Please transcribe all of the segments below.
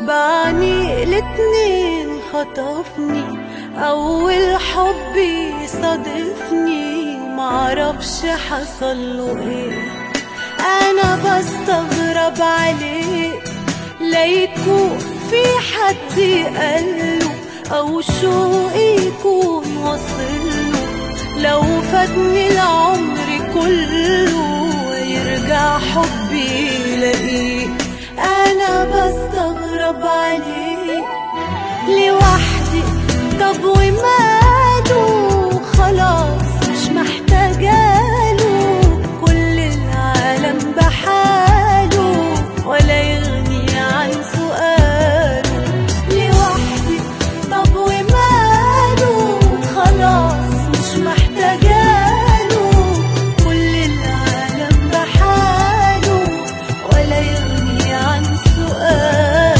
بعني الاتنين خطفني، أول حب يصادفني معرفش حصله ايه. أنا بستغرب عليه، لا يكون في حد قاله أو شوقي يكون وصله. لو فاتني العمر كله يرجع حبي يلاقيه. أنا بستغرب عليه لوحدي، طب وماله؟ خلاص مش محتاجاله، كل العالم بحاله ولا يغني عن سؤاله. لوحدي طب وماله؟ خلاص مش محتاجاله، كل العالم بحاله ولا يغني عن سؤاله.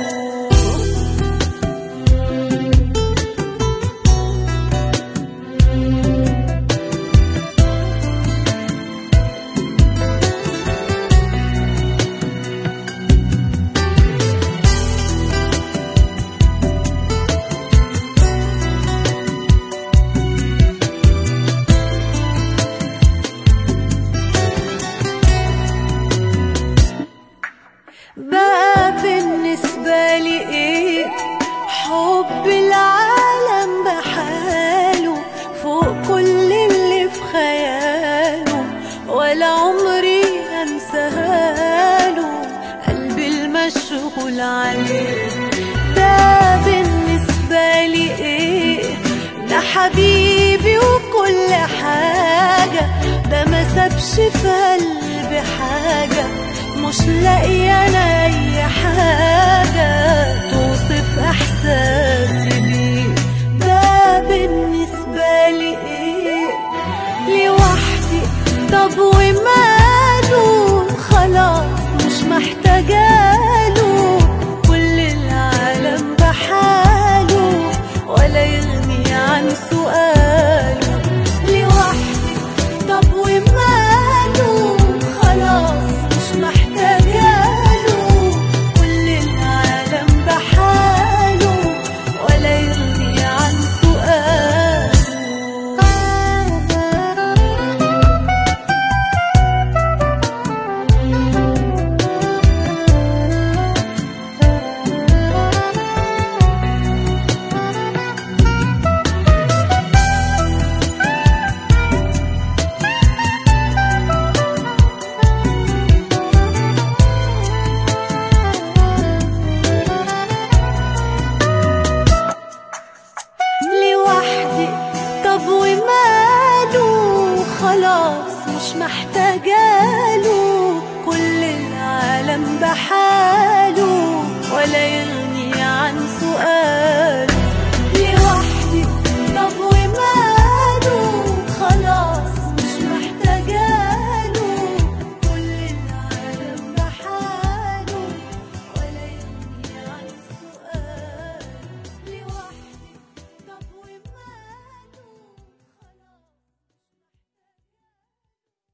بقى بالنسبة لي ايه حب العالم بحاله، فوق كل اللي في خياله، ولا عمري انساهاله قلبي المشغول عليه. ده بالنسبة لي ايه، ده حبيبي وكل حاجة، ده ما سابش في قلبي حاجة، مش لاقيه انا اي حاجه توصف احساسي بيه. ده بالنسبه لي ايه، لوحدي طب